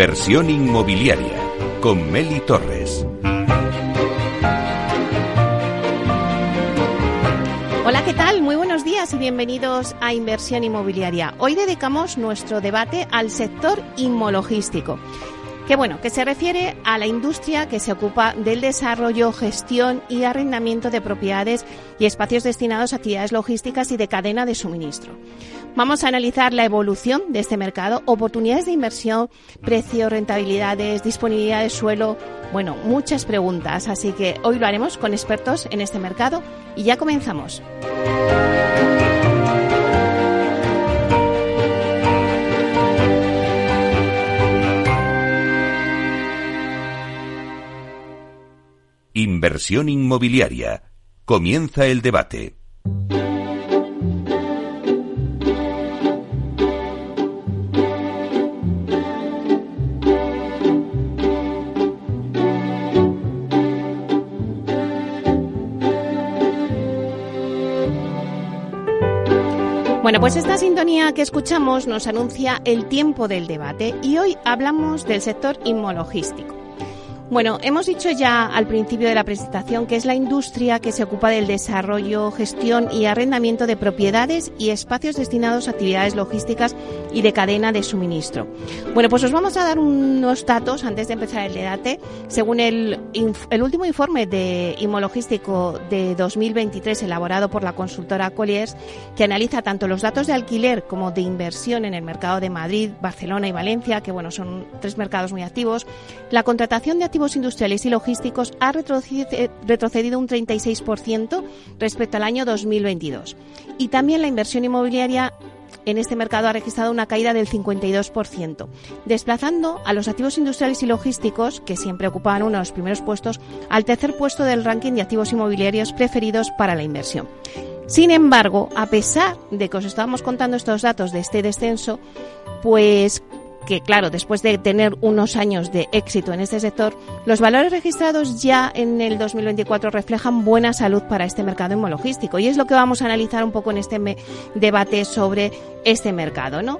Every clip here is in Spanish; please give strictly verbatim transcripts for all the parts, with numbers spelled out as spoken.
Inversión inmobiliaria con Meli Torres. Hola, ¿qué tal? Muy buenos días y bienvenidos a Inversión Inmobiliaria. Hoy dedicamos nuestro debate al sector inmologístico, que bueno, que se refiere a la industria que se ocupa del desarrollo, gestión y arrendamiento de propiedades y espacios destinados a actividades logísticas y de cadena de suministro. Vamos a analizar la evolución de este mercado, oportunidades de inversión, precios, rentabilidades, disponibilidad de suelo, bueno, muchas preguntas, así que hoy lo haremos con expertos en este mercado y ya comenzamos. Inversión inmobiliaria. Comienza el debate. Bueno, pues esta sintonía que escuchamos nos anuncia el tiempo del debate y hoy hablamos del sector inmologístico. Bueno, hemos dicho ya al principio de la presentación que es la industria que se ocupa del desarrollo, gestión y arrendamiento de propiedades y espacios destinados a actividades logísticas y de cadena de suministro. Bueno, pues os vamos a dar unos datos antes de empezar el debate. Según el, el último informe de inmologístico de dos mil veintitrés elaborado por la consultora Colliers, que analiza tanto los datos de alquiler como de inversión en el mercado de Madrid, Barcelona y Valencia, que bueno, son tres mercados muy activos, la contratación de activos industriales y logísticos ha retrocedido un treinta y seis por ciento respecto al año dos mil veintidós. Y también la inversión inmobiliaria en este mercado ha registrado una caída del cincuenta y dos por ciento, desplazando a los activos industriales y logísticos, que siempre ocupaban uno de los primeros puestos, al tercer puesto del ranking de activos inmobiliarios preferidos para la inversión. Sin embargo, a pesar de que os estábamos contando estos datos de este descenso, pues que claro, después de tener unos años de éxito en este sector, los valores registrados ya en el dos mil veinticuatro reflejan buena salud para este mercado inmologístico y es lo que vamos a analizar un poco en este me- debate sobre este mercado, ¿no?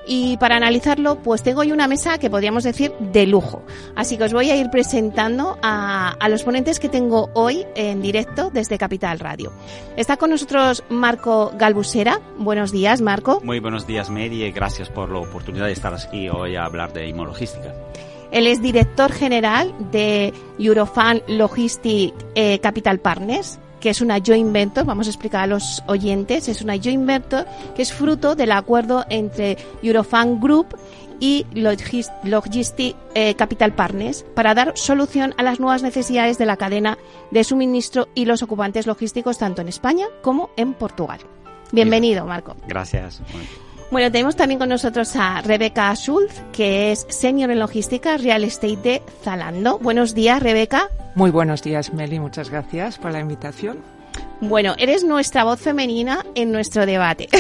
Y para analizarlo, pues tengo hoy una mesa que podríamos decir de lujo. Así que os voy a ir presentando a, a los ponentes que tengo hoy en directo desde Capital Radio. Está con nosotros Marco Galbusera. Buenos días, Marco. Muy buenos días, Mary, y gracias por la oportunidad de estar aquí hoy a hablar de inmologística. Él es director general de Eurofund Logistic eh, Capital Partners, que es una joint venture, vamos a explicar a los oyentes, es una joint venture que es fruto del acuerdo entre Eurofund Group y Logis- Logistic eh, Capital Partners para dar solución a las nuevas necesidades de la cadena de suministro y los ocupantes logísticos tanto en España como en Portugal. Bienvenido, Marco. Gracias. Bueno, tenemos también con nosotros a Rebeca Schulz, que es Senior en Logística Real Estate de Zalando. Buenos días, Rebeca. Muy buenos días, Meli. Muchas gracias por la invitación. Bueno, eres nuestra voz femenina en nuestro debate.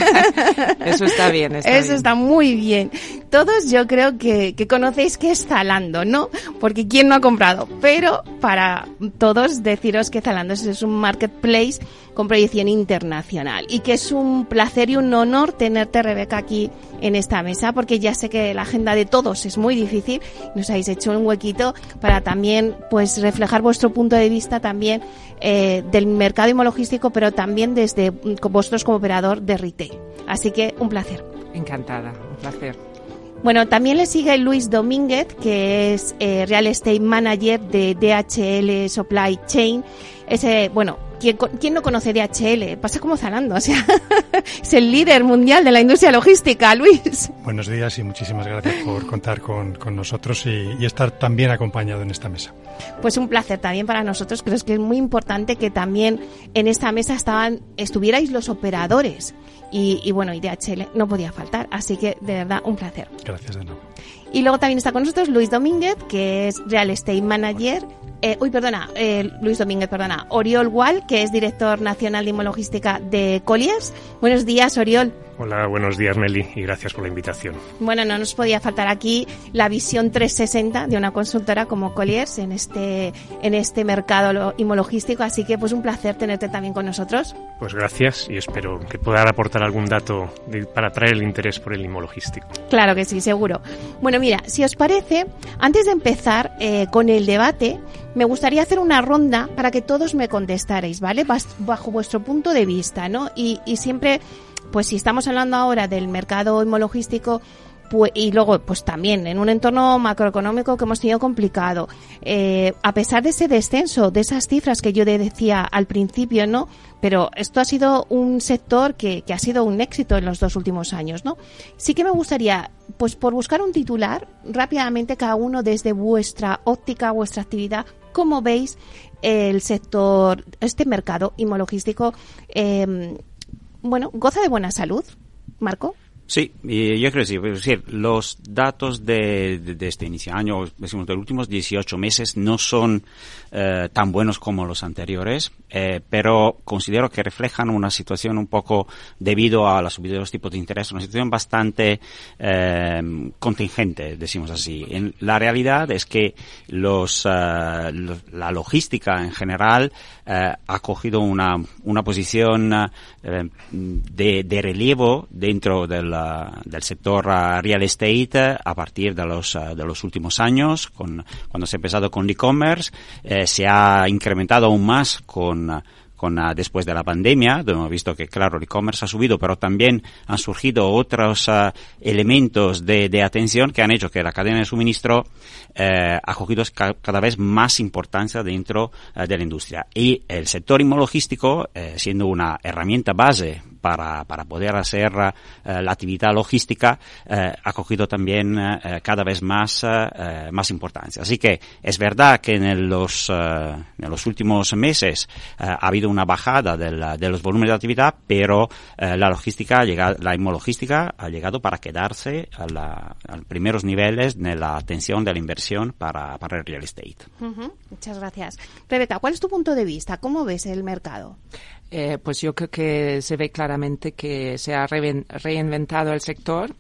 Eso está bien, está Eso bien. está muy bien. Todos yo creo que, que conocéis qué es Zalando, ¿no? Porque ¿quién no ha comprado? Pero para todos deciros que Zalando es un marketplace con proyección internacional y que es un placer y un honor tenerte, Rebeca, aquí en esta mesa, porque ya sé que la agenda de todos es muy difícil. Nos habéis hecho un huequito para también pues reflejar vuestro punto de vista también eh, del mercado inmologístico, pero también desde vosotros como operador de retail. Así que un placer. Encantada, un placer. Bueno, también le sigue Luis Domínguez, que es eh, Real Estate Manager de D H L Supply Chain. Ese, bueno, ¿quién, ¿quién no conoce D H L? Pasa como Zalando, o sea, es el líder mundial de la industria logística, Luis. Buenos días y muchísimas gracias por contar con, con nosotros y, y estar tan bien acompañado en esta mesa. Pues un placer también para nosotros. Creo que es muy importante que también en esta mesa estaban, estuvierais los operadores. Y, y bueno, y D H L no podía faltar, así que de verdad un placer. Gracias de nuevo. Y luego también está con nosotros Luis Domínguez, que es Real Estate Manager. Eh, uy, perdona, eh, Luis Domínguez, perdona. Oriol Gual, que es Director Nacional de Inmologística de Colliers. Buenos días, Oriol. Hola, buenos días, Meli, y gracias por la invitación. Bueno, no nos podía faltar aquí la visión trescientos sesenta de una consultora como Colliers en este en este mercado inmunologístico, así que pues un placer tenerte también con nosotros. Pues gracias y espero que pueda aportar algún dato de, para atraer el interés por el inmunologístico. Claro que sí, seguro. Bueno, mira, si os parece, antes de empezar eh, con el debate, me gustaría hacer una ronda para que todos me contestarais, ¿vale? Bajo vuestro punto de vista, ¿no? Y, y siempre, pues si estamos hablando ahora del mercado inmunologístico, pues, y luego, pues también en un entorno macroeconómico que hemos tenido complicado, eh, a pesar de ese descenso, de esas cifras que yo decía al principio, ¿no? Pero esto ha sido un sector que, que ha sido un éxito en los dos últimos años, ¿no? Sí que me gustaría, pues por buscar un titular, rápidamente cada uno desde vuestra óptica, vuestra actividad, ¿cómo veis el sector, este mercado inmunologístico? Eh, bueno, ¿goza de buena salud, Marco? Sí, y yo creo que sí. Es decir, los datos de, de, de este inicio de año, decimos, de los últimos dieciocho meses, no son eh, tan buenos como los anteriores, eh, pero considero que reflejan una situación un poco, debido a la subida de los tipos de interés, una situación bastante eh, contingente, decimos así. En, la realidad es que los, uh, los la logística en general eh, ha cogido una, una posición eh, de, de relevo dentro del del sector uh, real estate a partir de los uh, de los últimos años, con, cuando se ha empezado con el e-commerce, eh, se ha incrementado aún más con uh, con uh, después de la pandemia, donde hemos visto que, claro, el e-commerce ha subido, pero también han surgido otros uh, elementos de, de atención que han hecho que la cadena de suministro eh, ha cogido ca- cada vez más importancia dentro uh, de la industria. Y el sector inmunologístico, eh, siendo una herramienta base para para poder hacer uh, la actividad logística, uh, ha cogido también uh, cada vez más uh, más importancia. Así que es verdad que en los uh, en los últimos meses uh, ha habido una bajada de, la, de los volúmenes de actividad, pero uh, la logística ha llegado, la inmunologística ha llegado para quedarse a, la, a los primeros niveles de la atención de la inversión para para el real estate. Uh-huh. Muchas gracias. Rebeca, ¿cuál es tu punto de vista? ¿Cómo ves el mercado? Eh, pues yo creo que se ve claramente que se ha reven- reinventado el sector.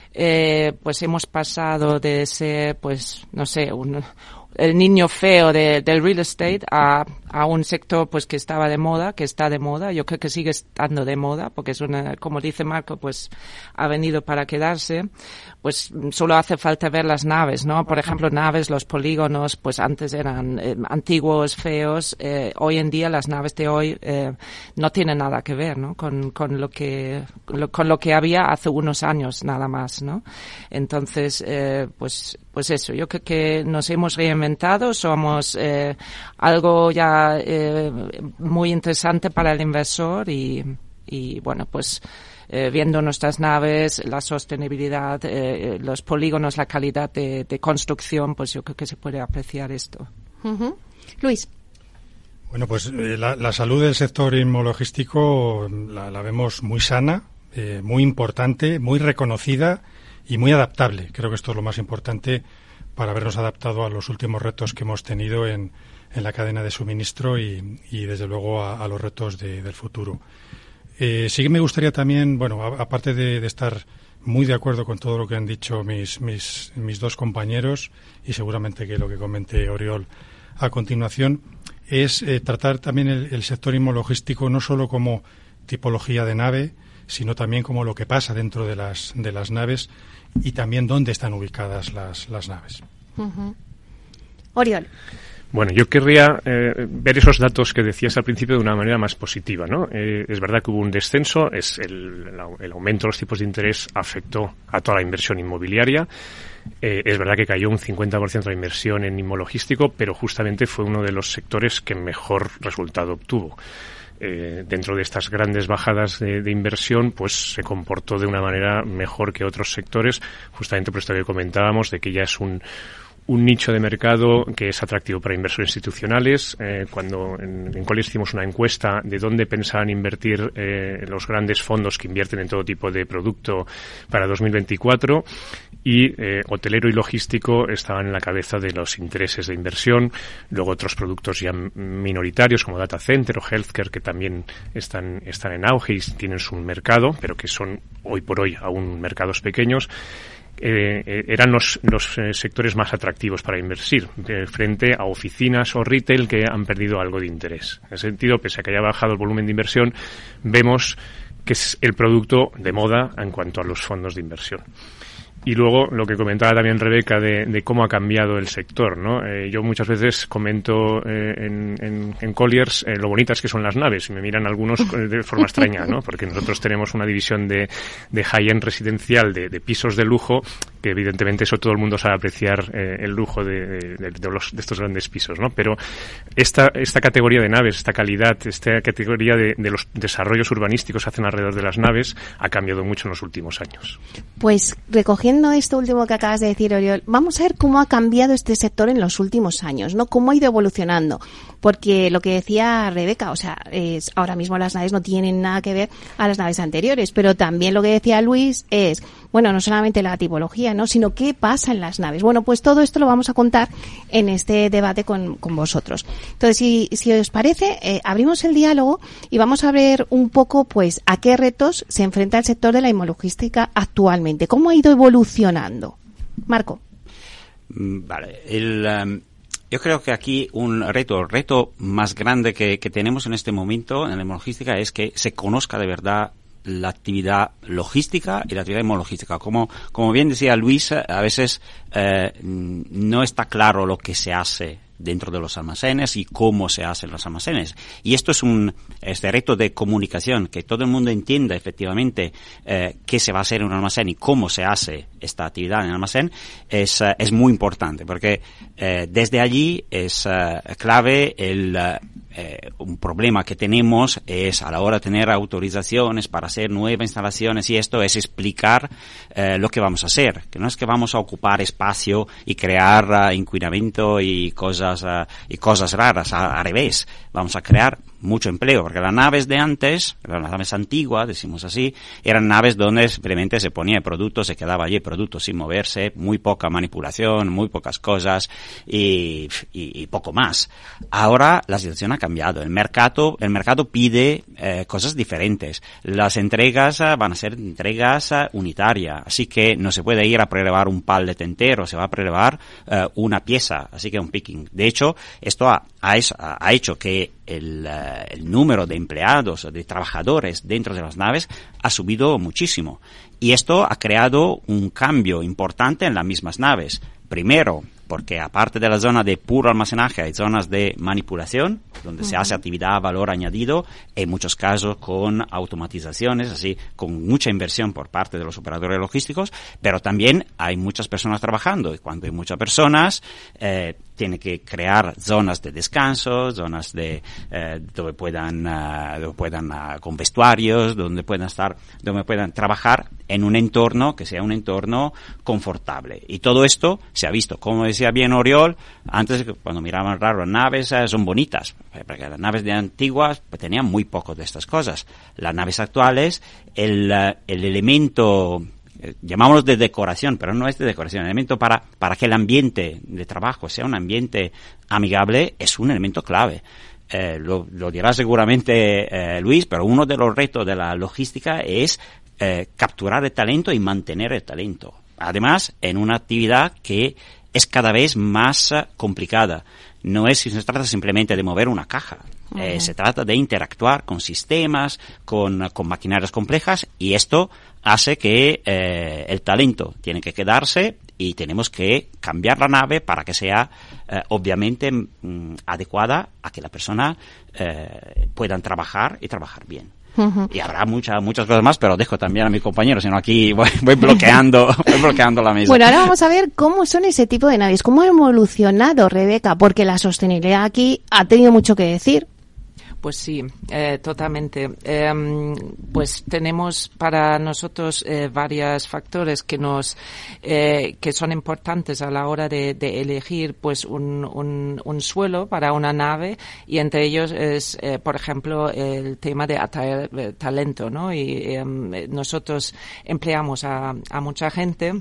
Eh, pues hemos pasado de ser, pues, no sé, un, el niño feo de, del real estate a, a un sector pues que estaba de moda, que está de moda. Yo creo que sigue estando de moda porque es una, como dice Marco, pues ha venido para quedarse. Pues solo hace falta ver las naves, ¿no? Por ejemplo, naves, los polígonos, pues antes eran eh, antiguos, feos. Eh, hoy en día las naves de hoy eh, no tienen nada que ver, ¿no? Con, con lo que lo, con lo que había hace unos años nada más, ¿no? Entonces, eh, pues pues eso. Yo creo que nos hemos reinventado, somos eh, algo ya eh, muy interesante para el inversor y y bueno, pues Eh, viendo nuestras naves, la sostenibilidad, eh, los polígonos, la calidad de, de construcción, pues yo creo que se puede apreciar esto. Uh-huh. Luis. Bueno, pues eh, la, la salud del sector inmunologístico la, la vemos muy sana, eh, muy importante, muy reconocida y muy adaptable. Creo que esto es lo más importante para habernos adaptado a los últimos retos que hemos tenido en, en la cadena de suministro y, y desde luego a, a los retos de, del futuro. Eh, sí que me gustaría también, bueno, a, aparte de, de estar muy de acuerdo con todo lo que han dicho mis, mis, mis dos compañeros y seguramente que lo que comente Oriol a continuación, es eh, tratar también el, el sector inmunologístico no solo como tipología de nave, sino también como lo que pasa dentro de las, de las naves y también dónde están ubicadas las, las naves. Uh-huh. Oriol. Bueno, yo querría eh, ver esos datos que decías al principio de una manera más positiva, ¿no? Eh, es verdad que hubo un descenso, es el, el aumento de los tipos de interés afectó a toda la inversión inmobiliaria. Eh, es verdad que cayó un cincuenta por ciento de la inversión en inmunologístico, pero justamente fue uno de los sectores que mejor resultado obtuvo. Eh, dentro de estas grandes bajadas de, de inversión, pues se comportó de una manera mejor que otros sectores, justamente por esto que comentábamos, de que ya es un un nicho de mercado que es atractivo para inversores institucionales. Eh, cuando en, en Colliers hicimos una encuesta de dónde pensaban invertir eh, los grandes fondos que invierten en todo tipo de producto para dos mil veinticuatro, y eh, hotelero y logístico estaban en la cabeza de los intereses de inversión. Luego otros productos ya minoritarios como data center o healthcare, que también están, están en auge y tienen su mercado, pero que son hoy por hoy aún mercados pequeños. Eh, eh, eran los, los eh, sectores más atractivos para invertir eh, frente a oficinas o retail que han perdido algo de interés. En ese sentido, pese a que haya bajado el volumen de inversión, vemos que es el producto de moda en cuanto a los fondos de inversión. Y luego lo que comentaba también Rebeca de, de cómo ha cambiado el sector, ¿no? Eh, yo muchas veces comento eh, en, en, en Colliers eh, lo bonitas que son las naves, y me miran algunos de forma extraña, ¿no? Porque nosotros tenemos una división de, de high-end residencial, de, de pisos de lujo, que evidentemente eso todo el mundo sabe apreciar eh, el lujo de, de, de, los, de estos grandes pisos, ¿no? Pero esta, esta categoría de naves, esta calidad, esta categoría de, de los desarrollos urbanísticos que hacen alrededor de las naves ha cambiado mucho en los últimos años. Pues recogiendo esto último que acabas de decir, Oriol, vamos a ver cómo ha cambiado este sector en los últimos años, ¿no? Cómo ha ido evolucionando. Porque lo que decía Rebeca, o sea, es, ahora mismo las naves no tienen nada que ver a las naves anteriores, pero también lo que decía Luis es, bueno, no solamente la tipología, ¿no? Sino qué pasa en las naves. Bueno, pues todo esto lo vamos a contar en este debate con, con vosotros. Entonces, si, si os parece, eh, abrimos el diálogo y vamos a ver un poco, pues, a qué retos se enfrenta el sector de la inmologística actualmente. ¿Cómo ha ido evolucionando? Marco. Vale, el... Um... Yo creo que aquí un reto, el reto más grande que, que tenemos en este momento en la inmologística es que se conozca de verdad la actividad logística y la actividad inmologística. Como, como bien decía Luis, a veces eh, no está claro lo que se hace dentro de los almacenes y cómo se hacen los almacenes. Y esto es un este reto de comunicación, que todo el mundo entienda efectivamente eh, qué se va a hacer en un almacén y cómo se hace esta actividad en el almacén, es, uh, es muy importante, porque eh, desde allí es uh, clave el uh, eh, un problema que tenemos es a la hora de tener autorizaciones para hacer nuevas instalaciones, y esto es explicar eh, lo que vamos a hacer, que no es que vamos a ocupar espacio y crear uh, inquinamiento y cosas uh, y cosas raras, al revés, vamos a crear mucho empleo, porque las naves de antes, las naves antiguas, decimos así, eran naves donde simplemente se ponía el producto, se quedaba allí el producto sin moverse, muy poca manipulación, muy pocas cosas y, y, y poco más. Ahora la situación ha cambiado, el mercado, el mercado pide eh, cosas diferentes. Las entregas uh, van a ser entregas uh, unitarias, así que no se puede ir a prelevar un pallet entero, se va a prelevar uh, una pieza, así que un picking. De hecho, esto ha, ha, ha hecho que el, uh, el número de empleados, de trabajadores dentro de las naves ha subido muchísimo. Y esto ha creado un cambio importante en las mismas naves. Primero, porque aparte de la zona de puro almacenaje hay zonas de manipulación, donde uh-huh. se hace actividad a valor añadido, en muchos casos con automatizaciones, así, con mucha inversión por parte de los operadores logísticos, pero también hay muchas personas trabajando, y cuando hay muchas personas, eh, tiene que crear zonas de descanso, zonas de eh, donde puedan, uh, donde puedan uh, con vestuarios, donde puedan estar, donde puedan trabajar en un entorno que sea un entorno confortable. Y todo esto se ha visto, como decía bien Oriol, antes cuando miraban raro las naves, eh, son bonitas, porque las naves de antiguas pues, tenían muy poco de estas cosas. Las naves actuales, el, uh, el elemento llamámoslo de decoración, pero no es de decoración, el elemento para, para que el ambiente de trabajo sea un ambiente amigable es un elemento clave. Eh, lo, lo dirá seguramente eh, Luis, pero uno de los retos de la logística es eh, capturar el talento y mantener el talento. Además, en una actividad que es cada vez más uh, complicada. No es, no se trata simplemente de mover una caja. Uh-huh. Eh, se trata de interactuar con sistemas, con, con maquinarias complejas, y esto hace que eh, el talento tiene que quedarse y tenemos que cambiar la nave para que sea eh, obviamente mm, adecuada a que la persona eh, puedan trabajar y trabajar bien. Uh-huh. Y habrá muchas muchas cosas más, pero dejo también a mi compañero, sino aquí voy, voy bloqueando voy bloqueando la mesa. Bueno, ahora vamos a ver cómo son ese tipo de naves, cómo ha evolucionado, Rebeca, porque la sostenibilidad aquí ha tenido mucho que decir. Pues sí, eh, totalmente. Eh, pues tenemos para nosotros eh, varios factores que nos eh, que son importantes a la hora de, de elegir pues un, un, un suelo para una nave, y entre ellos es, eh, por ejemplo, el tema de atraer eh, talento, ¿no? Y eh, nosotros empleamos a, a mucha gente.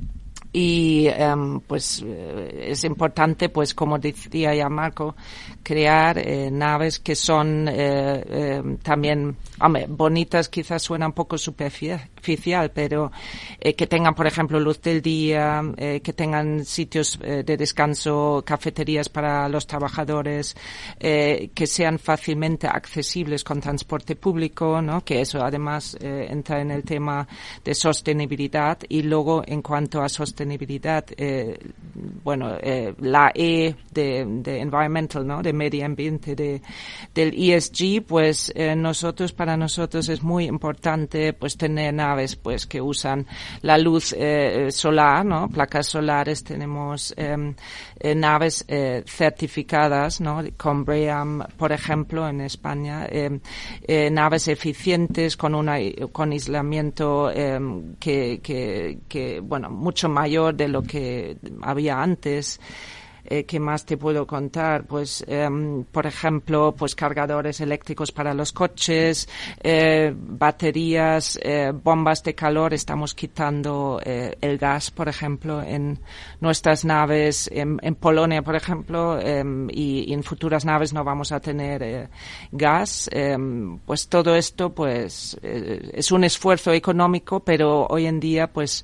Y um, pues eh, es importante, pues como decía ya Marco, crear eh, naves que son eh, eh, también, hombre, bonitas, quizás suena un poco superficial, pero eh, que tengan, por ejemplo, luz del día, eh, que tengan sitios eh, de descanso, cafeterías para los trabajadores, eh, que sean fácilmente accesibles con transporte público, ¿no? Que eso además eh, entra en el tema de sostenibilidad. Y luego, en cuanto a sostenibilidad, sostenibilidad, eh, bueno, eh, la E de, de environmental, ¿no? De medio ambiente, de, del E S G, pues eh, nosotros, para nosotros es muy importante, pues tener naves, pues que usan la luz eh, solar, ¿no? Placas solares, tenemos eh, eh, naves eh, certificadas, ¿no? Con BREEAM, por ejemplo, en España, eh, eh, naves eficientes con una, con aislamiento eh, que, que, que, bueno, mucho mayor de lo que había antes. Eh, ¿Qué más te puedo contar? Pues, eh, por ejemplo, pues cargadores eléctricos para los coches, eh, baterías, eh, bombas de calor. Estamos quitando eh, el gas, por ejemplo, en nuestras naves. En, en Polonia, por ejemplo, eh, y, y en futuras naves no vamos a tener eh, gas. Eh, pues todo esto, pues, eh, es un esfuerzo económico, pero hoy en día, pues,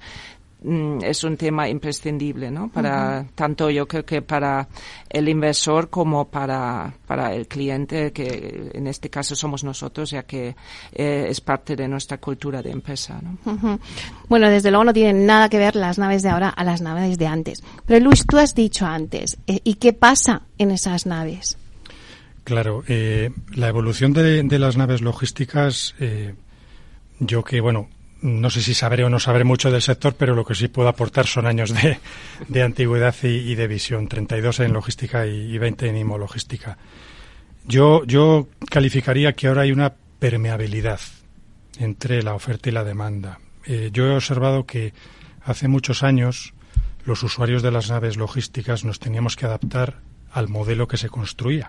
es un tema imprescindible, ¿no? Para uh-huh. tanto yo creo que para el inversor como para para el cliente, que en este caso somos nosotros, ya que eh, es parte de nuestra cultura de empresa, ¿no? Uh-huh. Bueno, desde luego no tienen nada que ver las naves de ahora a las naves de antes. Pero Luis, tú has dicho antes, eh, ¿y qué pasa en esas naves? Claro, eh, la evolución de, de las naves logísticas, eh, yo que, bueno, no sé si sabré o no sabré mucho del sector, pero lo que sí puedo aportar son años de, de antigüedad y, y de visión, treinta y dos en logística y, y veinte en imologística. Yo, yo calificaría que ahora hay una permeabilidad entre la oferta y la demanda. Eh, yo he observado que hace muchos años los usuarios de las naves logísticas nos teníamos que adaptar al modelo que se construía.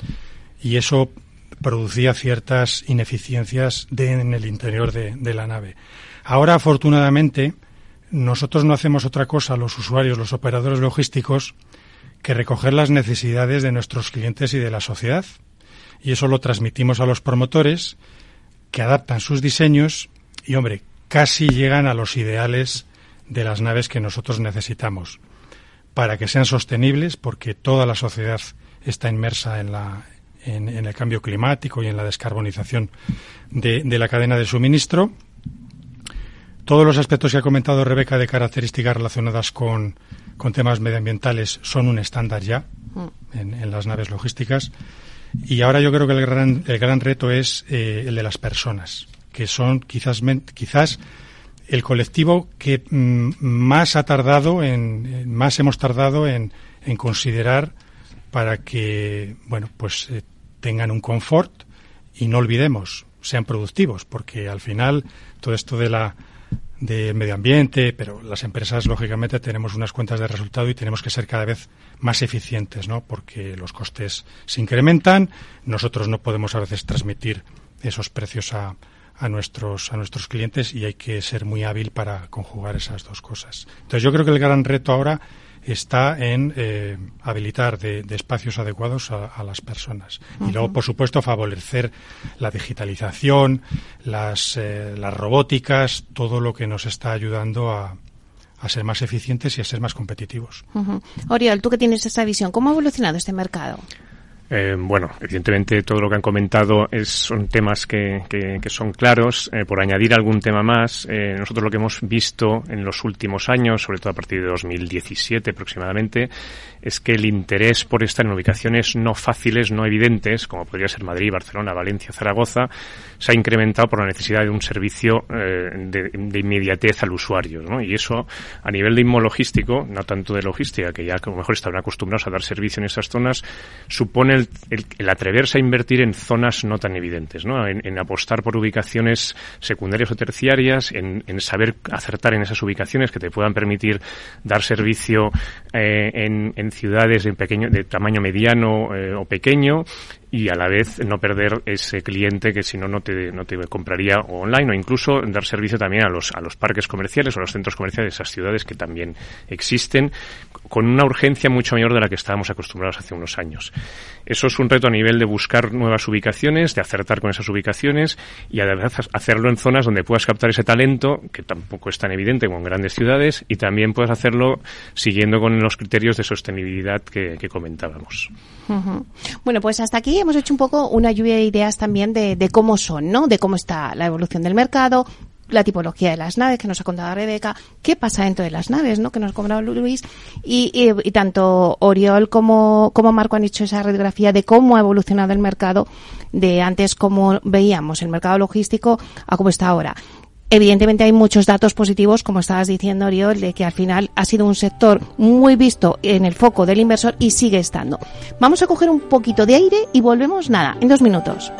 Y eso producía ciertas ineficiencias de, en el interior de, de la nave. Ahora, afortunadamente, nosotros no hacemos otra cosa, los usuarios, los operadores logísticos, que recoger las necesidades de nuestros clientes y de la sociedad. Y eso lo transmitimos a los promotores, que adaptan sus diseños y, hombre, casi llegan a los ideales de las naves que nosotros necesitamos, para que sean sostenibles, porque toda la sociedad está inmersa en la En, en el cambio climático y en la descarbonización de, de la cadena de suministro. Todos los aspectos que ha comentado Rebeca de características relacionadas con, con temas medioambientales son un estándar ya en, en las naves logísticas. Y ahora yo creo que el gran, el gran reto es eh, el de las personas, que son quizás, quizás el colectivo que mm, más ha tardado, en, más hemos tardado en, en considerar para que, bueno, pues eh, tengan un confort y no olvidemos, sean productivos, porque al final todo esto de la de medio ambiente, pero las empresas lógicamente tenemos unas cuentas de resultado y tenemos que ser cada vez más eficientes, ¿no? Porque los costes se incrementan, nosotros no podemos a veces transmitir esos precios a a nuestros a nuestros clientes y hay que ser muy hábil para conjugar esas dos cosas. Entonces yo creo que el gran reto ahora está en eh, habilitar de, de espacios adecuados a, a las personas. Uh-huh. Y luego, por supuesto, favorecer la digitalización, las, eh, las robóticas, todo lo que nos está ayudando a, a ser más eficientes y a ser más competitivos. Uh-huh. Oriol, tú que tienes esta visión, ¿cómo ha evolucionado este mercado? Eh, bueno, evidentemente todo lo que han comentado es, son temas que, que, que son claros. Eh, por añadir algún tema más, eh, nosotros lo que hemos visto en los últimos años, sobre todo a partir de dos mil diecisiete aproximadamente, es que el interés por estar en ubicaciones no fáciles, no evidentes, como podría ser Madrid, Barcelona, Valencia, Zaragoza, se ha incrementado por la necesidad de un servicio eh, de, de inmediatez al usuario, ¿no? Y eso, a nivel de inmologístico, no tanto de logística, que ya a lo mejor estarán acostumbrados a dar servicio en esas zonas, supone el, el, el atreverse a invertir en zonas no tan evidentes, ¿no? En, en apostar por ubicaciones secundarias o terciarias, en, en saber acertar en esas ubicaciones que te puedan permitir dar servicio eh, en, en ciudades de pequeño, de tamaño mediano eh, o pequeño, y a la vez no perder ese cliente que si no no te no te compraría online, o incluso dar servicio también a los a los parques comerciales o a los centros comerciales de esas ciudades que también existen, con una urgencia mucho mayor de la que estábamos acostumbrados hace unos años. Eso es un reto a nivel de buscar nuevas ubicaciones, de acertar con esas ubicaciones y además hacerlo en zonas donde puedas captar ese talento, que tampoco es tan evidente como en grandes ciudades, y también puedes hacerlo siguiendo con los criterios de sostenibilidad que, que comentábamos. Uh-huh. Bueno, pues hasta aquí hemos hecho un poco una lluvia de ideas también de, de cómo son, ¿no? De cómo está la evolución del mercado, la tipología de las naves que nos ha contado Rebeca, qué pasa dentro de las naves, ¿no? Que nos ha contado Luis, y, y, y tanto Oriol como, como Marco han hecho esa radiografía de cómo ha evolucionado el mercado, de antes cómo veíamos el mercado logístico a cómo está ahora. Evidentemente hay muchos datos positivos, como estabas diciendo, Oriol, de que al final ha sido un sector muy visto en el foco del inversor y sigue estando. Vamos a coger un poquito de aire y volvemos, nada, en dos minutos.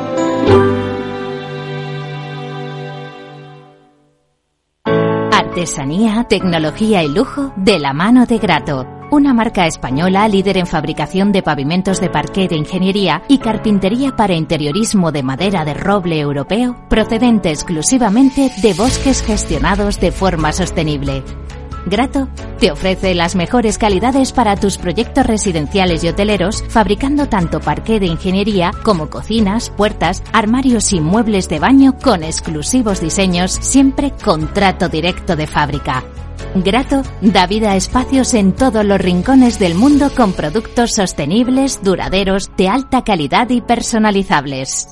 Artesanía, tecnología y lujo de la mano de Grato. Una marca española líder en fabricación de pavimentos de parqué de ingeniería y carpintería para interiorismo de madera de roble europeo, procedente exclusivamente de bosques gestionados de forma sostenible. Grato te ofrece las mejores calidades para tus proyectos residenciales y hoteleros, fabricando tanto parqué de ingeniería como cocinas, puertas, armarios y muebles de baño con exclusivos diseños, siempre con trato directo de fábrica. Grato da vida a espacios en todos los rincones del mundo con productos sostenibles, duraderos, de alta calidad y personalizables.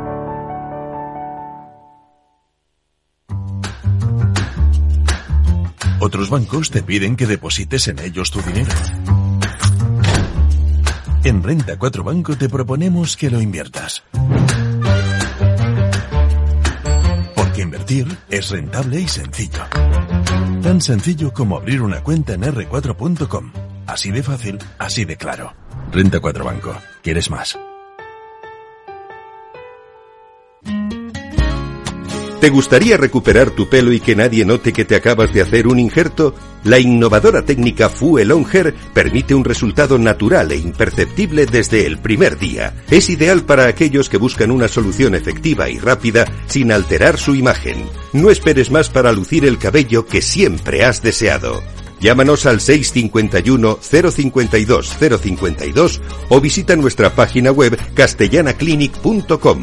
Otros bancos te piden que deposites en ellos tu dinero. En Renta cuatro Banco te proponemos que lo inviertas. Porque invertir es rentable y sencillo. Tan sencillo como abrir una cuenta en erre cuatro punto com. Así de fácil, así de claro. Renta cuatro Banco. ¿Quieres más? ¿Te gustaría recuperar tu pelo y que nadie note que te acabas de hacer un injerto? La innovadora técnica Fuel On Hair permite un resultado natural e imperceptible desde el primer día. Es ideal para aquellos que buscan una solución efectiva y rápida sin alterar su imagen. No esperes más para lucir el cabello que siempre has deseado. Llámanos al seis cinco uno, cero cinco dos, cero cinco dos o visita nuestra página web castellana clinic punto com.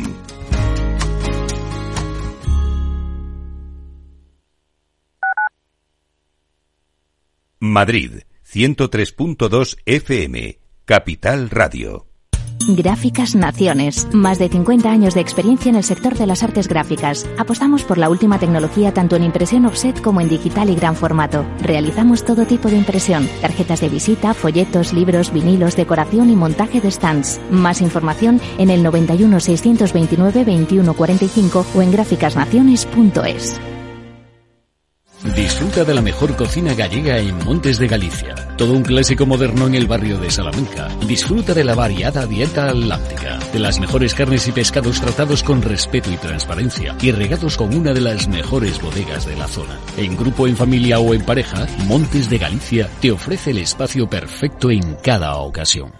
Madrid, ciento tres punto dos F M, Capital Radio. Gráficas Naciones. Más de cincuenta años de experiencia en el sector de las artes gráficas. Apostamos por la última tecnología tanto en impresión offset como en digital y gran formato. Realizamos todo tipo de impresión. Tarjetas de visita, folletos, libros, vinilos, decoración y montaje de stands. Más información en el noventa y uno, seiscientos veintinueve, veintiuno cuarenta y cinco o en gráficas naciones punto es. Disfruta de la mejor cocina gallega en Montes de Galicia. Todo un clásico moderno en el barrio de Salamanca. Disfruta de la variada dieta atlántica, de las mejores carnes y pescados tratados con respeto y transparencia y regados con una de las mejores bodegas de la zona. En grupo, en familia o en pareja, Montes de Galicia te ofrece el espacio perfecto en cada ocasión.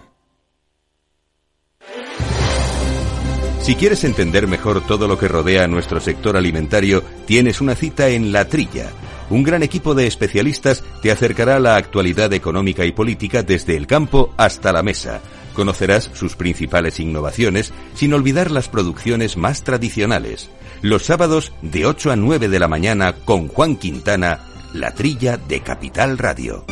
Si quieres entender mejor todo lo que rodea a nuestro sector alimentario, tienes una cita en La Trilla. Un gran equipo de especialistas te acercará a la actualidad económica y política desde el campo hasta la mesa. Conocerás sus principales innovaciones, sin olvidar las producciones más tradicionales. Los sábados de ocho a nueve de la mañana con Juan Quintana, La Trilla de Capital Radio.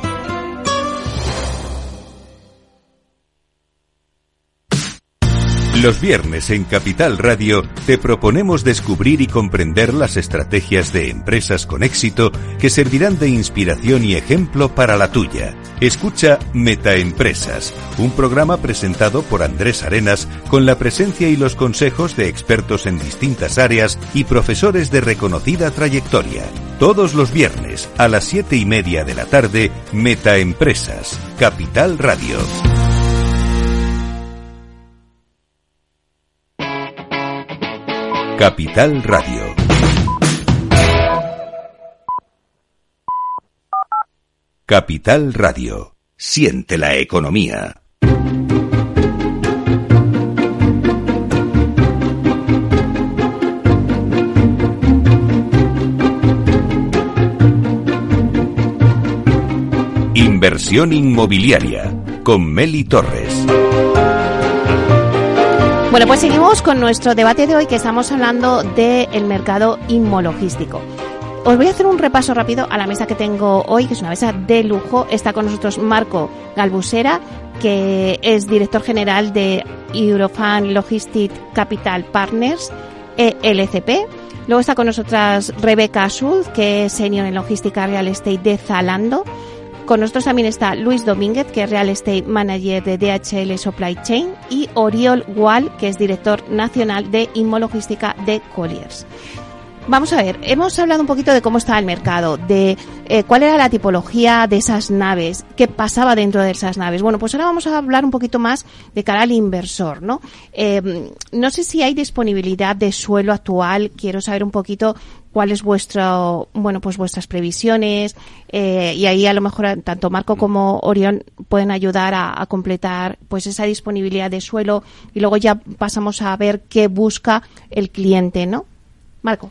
Los viernes en Capital Radio te proponemos descubrir y comprender las estrategias de empresas con éxito que servirán de inspiración y ejemplo para la tuya. Escucha Metaempresas, un programa presentado por Andrés Arenas con la presencia y los consejos de expertos en distintas áreas y profesores de reconocida trayectoria. Todos los viernes a las siete y media de la tarde, Metaempresas, Capital Radio. Capital Radio. Capital Radio. Siente la economía. Inversión inmobiliaria con Meli Torres. Bueno, pues seguimos con nuestro debate de hoy, que estamos hablando del mercado inmologístico. Os voy a hacer un repaso rápido a la mesa que tengo hoy, que es una mesa de lujo. Está con nosotros Marco Galbusera, que es director general de Eurofund Logistic Capital Partners, E L C P. Luego está con nosotras Rebeca Schulz, que es senior en logística real estate de Zalando. Con nosotros también está Luis Domínguez, que es Real Estate Manager de D H L Supply Chain, y Oriol Gual, que es Director Nacional de Inmologística de Colliers. Vamos a ver, hemos hablado un poquito de cómo estaba el mercado, de eh, cuál era la tipología de esas naves, qué pasaba dentro de esas naves. Bueno, pues ahora vamos a hablar un poquito más de cara al inversor, ¿no? Eh, no sé si hay disponibilidad de suelo actual, quiero saber un poquito cuál es vuestro, bueno, pues vuestras previsiones, eh, y ahí a lo mejor tanto Marco como Orión pueden ayudar a, a completar pues esa disponibilidad de suelo, y luego ya pasamos a ver qué busca el cliente, ¿no? Marco.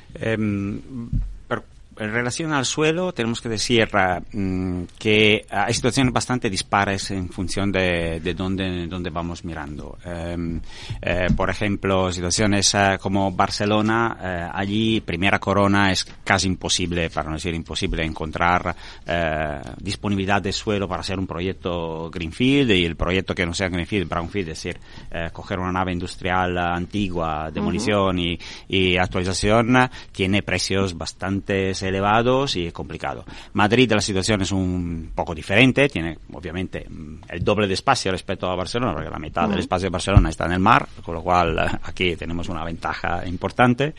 Um, pero en relación al suelo, tenemos que decir uh, que hay situaciones bastante dispares en función de, de dónde, dónde vamos mirando. Um, eh, por ejemplo, situaciones uh, como Barcelona, uh, allí primera corona es casi imposible, para no decir imposible, encontrar uh, disponibilidad de suelo para hacer un proyecto Greenfield, y el proyecto que no sea Greenfield, Brownfield, es decir, uh, coger una nave industrial antigua, demolición uh-huh. y, y actualización, uh, tiene precios bastante elevados y complicado. Madrid, la situación es un poco diferente, tiene obviamente el doble de espacio respecto a Barcelona, porque la mitad uh-huh. del espacio de Barcelona está en el mar, con lo cual aquí tenemos una ventaja importante.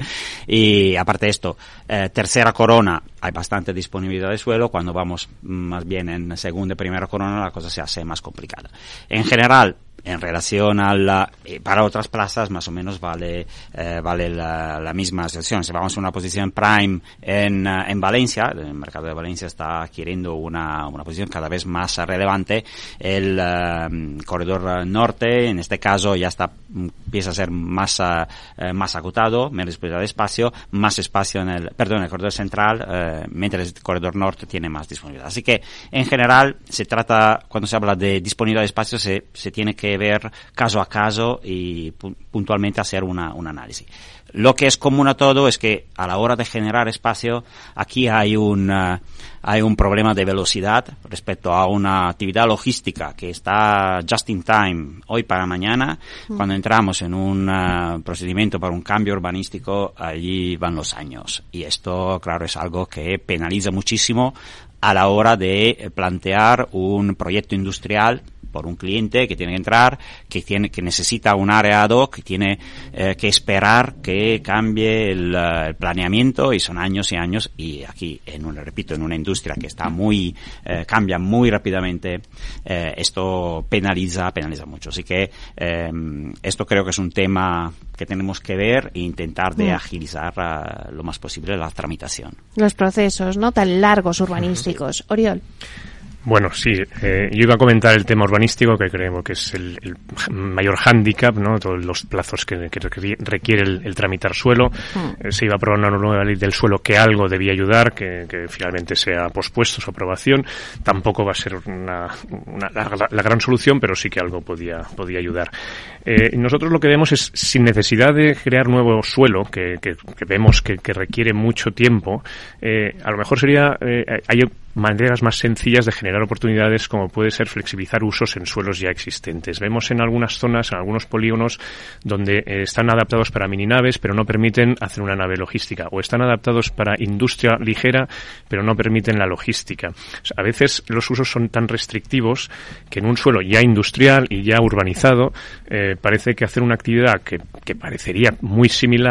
Y aparte de esto, eh, tercera corona, hay bastante disponibilidad de suelo. Cuando vamos más bien en segunda y primera corona, la cosa se hace más complicada. En general, en relación a la, eh, para otras plazas más o menos vale eh, vale la, la misma situación. Si vamos a una posición prime en, uh, en Valencia, el mercado de Valencia está adquiriendo una, una posición cada vez más relevante. El uh, corredor norte, en este caso, ya está, empieza a ser más, uh, más acotado, menos disponibilidad de espacio, más espacio en el, perdón, el corredor central, uh, mientras el corredor norte tiene más disponibilidad. Así que, en general, se trata, cuando se habla de disponibilidad de espacio, se, se tiene que ver caso a caso y puntualmente hacer una, un análisis. Lo que es común a todo es que a la hora de generar espacio, aquí hay un, uh, hay un problema de velocidad respecto a una actividad logística que está just in time, hoy para mañana. Mm. Cuando entramos en un uh, procedimiento para un cambio urbanístico, allí van los años. Y esto, claro, es algo que penaliza muchísimo a la hora de plantear un proyecto industrial por un cliente que tiene que entrar, que tiene, que necesita un área ad hoc, que tiene eh, que esperar que cambie el, uh, el planeamiento, y son años y años, y aquí, en un, repito, en una industria que está muy, eh, cambia muy rápidamente, eh, esto penaliza, penaliza mucho. Así que, eh, esto creo que es un tema que tenemos que ver e intentar de agilizar uh, lo más posible la tramitación. Los procesos, ¿no?, tan largos urbanísticos. Oriol. Bueno, sí, eh, yo iba a comentar el tema urbanístico, que creemos que es el, el mayor hándicap, ¿no? Todos los plazos que, que requiere el, el tramitar suelo. Mm. Eh, se iba a aprobar una nueva ley del suelo que algo debía ayudar, que, que finalmente se ha pospuesto su aprobación. Tampoco va a ser una, una la, la gran solución, pero sí que algo podía, podía ayudar. Eh, nosotros lo que vemos es, sin necesidad de crear nuevo suelo, que, que, que vemos que, que requiere mucho tiempo, eh, a lo mejor sería, eh, hay maneras más sencillas de generar oportunidades, como puede ser flexibilizar usos en suelos ya existentes. Vemos en algunas zonas, en algunos polígonos, donde eh, están adaptados para mininaves, pero no permiten hacer una nave logística, o están adaptados para industria ligera, pero no permiten la logística. O sea, a veces los usos son tan restrictivos que en un suelo ya industrial y ya urbanizado, eh, parece que hacer una actividad que, que parecería muy similar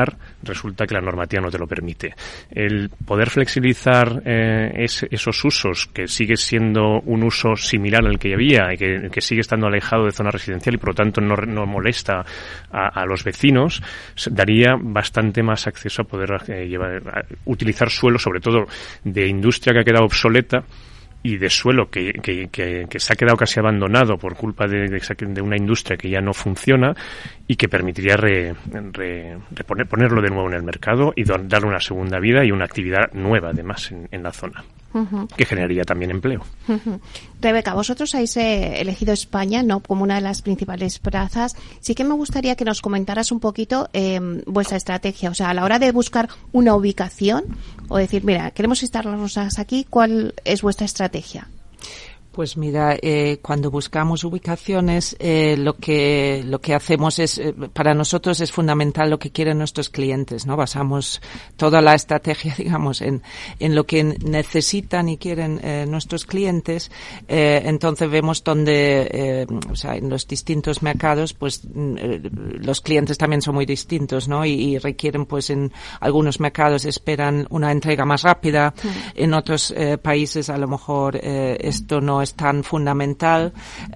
resulta que la normativa no te lo permite. El poder flexibilizar eh, es, esos usos, que sigue siendo un uso similar al que ya había y que, que sigue estando alejado de zona residencial y por lo tanto no, no molesta a, a los vecinos, daría bastante más acceso a poder eh, llevar, a utilizar suelo, sobre todo de industria que ha quedado obsoleta, y de suelo que, que, que, que se ha quedado casi abandonado por culpa de, de, de una industria que ya no funciona y que permitiría re, re, reponer, ponerlo de nuevo en el mercado y darle una segunda vida y una actividad nueva además en, en la zona. Uh-huh. Que generaría también empleo. Uh-huh. Rebeca, vosotros habéis eh, elegido España, ¿no?, como una de las principales plazas. Sí que me gustaría que nos comentaras un poquito eh, vuestra estrategia, o sea, a la hora de buscar una ubicación o decir, mira, queremos instalarnos aquí, ¿cuál es vuestra estrategia? Pues mira, eh, cuando buscamos ubicaciones, eh, lo que lo que hacemos es, eh, para nosotros es fundamental lo que quieren nuestros clientes, ¿no? Basamos toda la estrategia, digamos, en en lo que necesitan y quieren eh, nuestros clientes. Eh, entonces vemos donde, eh, o sea, en los distintos mercados, pues eh, los clientes también son muy distintos, ¿no? Y, y requieren, pues, en algunos mercados esperan una entrega más rápida, sí. En otros eh, países a lo mejor eh, esto no es tan fundamental.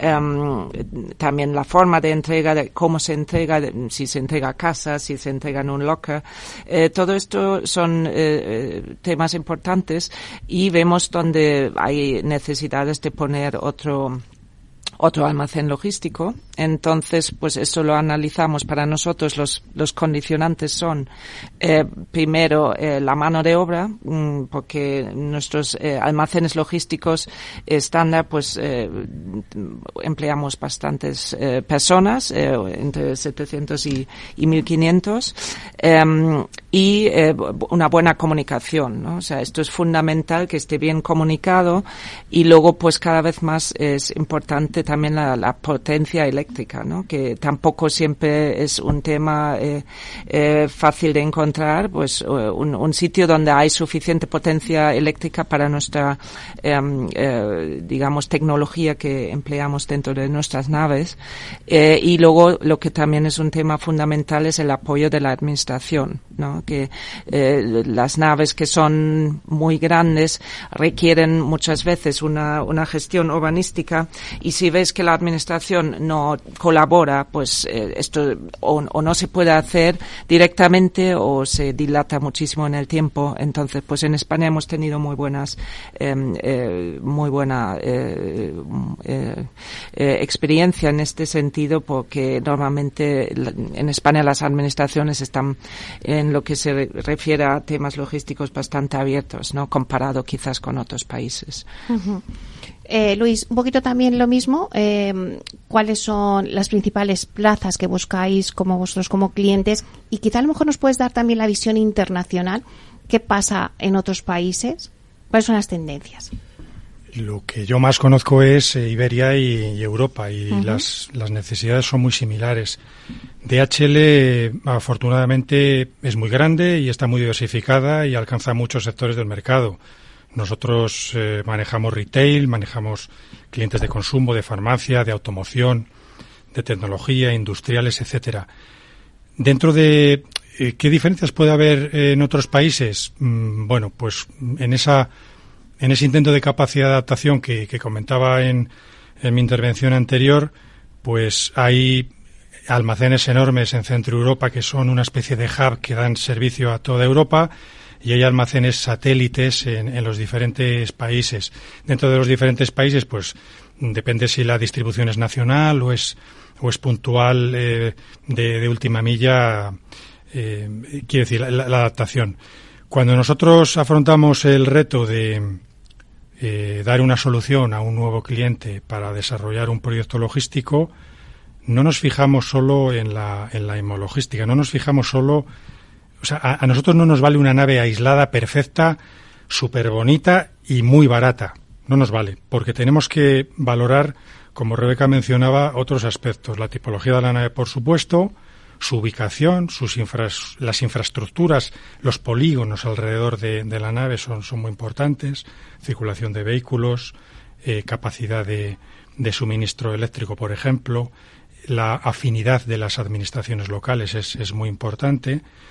Um, también la forma de entrega, de cómo se entrega, de, si se entrega a casa, si se entrega en un locker. Eh, todo esto son eh, temas importantes y vemos donde hay necesidades de poner otro otro almacén logístico. Entonces, pues eso lo analizamos. Para nosotros los los condicionantes son eh, primero eh, la mano de obra, mmm, porque nuestros eh, almacenes logísticos estándar, pues eh, empleamos bastantes eh, personas, eh, entre setecientos y, y mil quinientos, eh, y eh, una buena comunicación, ¿no? O sea, esto es fundamental, que esté bien comunicado, y luego pues cada vez más es importante también la, la potencia eléctrica, ¿no? Que tampoco siempre es un tema eh, eh, fácil de encontrar, pues un, un sitio donde hay suficiente potencia eléctrica para nuestra, eh, eh, digamos, tecnología que empleamos dentro de nuestras naves. Eh, y luego lo que también es un tema fundamental es el apoyo de la administración, ¿no? Que eh, las naves que son muy grandes requieren muchas veces una, una gestión urbanística, y si ves que la administración no colabora, pues eh, esto o, o no se puede hacer directamente o se dilata muchísimo en el tiempo. Entonces, pues en España hemos tenido muy buenas, eh, eh, muy buena eh, eh, eh, experiencia en este sentido, porque normalmente en España las administraciones están, en lo que se refiere a temas logísticos, bastante abiertos, ¿no? Comparado quizás con otros países. Uh-huh. Eh, Luis, un poquito también lo mismo. Eh, ¿Cuáles son las principales plazas que buscáis como vosotros como clientes? Y quizá a lo mejor nos puedes dar también la visión internacional. ¿Qué pasa en otros países? ¿Cuáles son las tendencias? Lo que yo más conozco es eh, Iberia y, y Europa, y uh-huh. las, las necesidades son muy similares. D H L, afortunadamente, es muy grande y está muy diversificada y alcanza muchos sectores del mercado. Nosotros eh, manejamos retail, manejamos clientes de consumo, de farmacia, de automoción, de tecnología, industriales, etcétera. Dentro de eh, ¿qué diferencias puede haber eh, en otros países? Mm, bueno, pues en esa en ese intento de capacidad de adaptación que, que comentaba en, en mi intervención anterior, pues hay almacenes enormes en Centro Europa que son una especie de hub que dan servicio a toda Europa, y hay almacenes satélites en, en los diferentes países. Dentro de los diferentes países, pues depende si la distribución es nacional o es o es puntual, eh, de, de última milla, eh, quiero decir, la, la adaptación. Cuando nosotros afrontamos el reto de eh, dar una solución a un nuevo cliente para desarrollar un proyecto logístico, no nos fijamos solo en la, en la hemologística, no nos fijamos solo... O sea, a, a nosotros no nos vale una nave aislada, perfecta, súper bonita y muy barata. No nos vale, porque tenemos que valorar, como Rebeca mencionaba, otros aspectos. La tipología de la nave, por supuesto, su ubicación, sus infras, las infraestructuras, los polígonos alrededor de, de la nave son, son muy importantes. Circulación de vehículos, eh, capacidad de, de suministro eléctrico, por ejemplo. La afinidad de las administraciones locales es, es muy importante.